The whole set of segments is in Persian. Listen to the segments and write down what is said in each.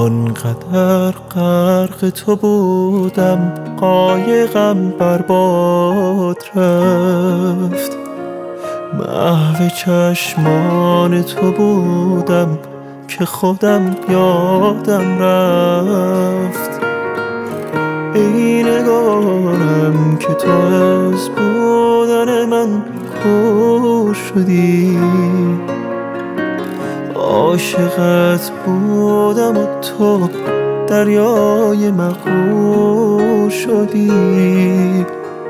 آنقدر غرق تو بودم قایقم برباد رفت، محو چشمان تو بودم که خودم یادم رفت. ای نگارم که تو از بودن من کور شدی، عاشقت بودم و تو دریای مغرور شدی.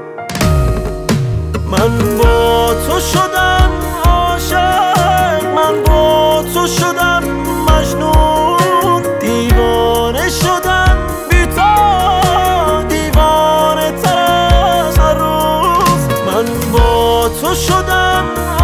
من با تو شدم عاشق، من با تو شدم مجنون، دیوانه شدم بی تو، دیوانه تر از هر روز. من با تو شدم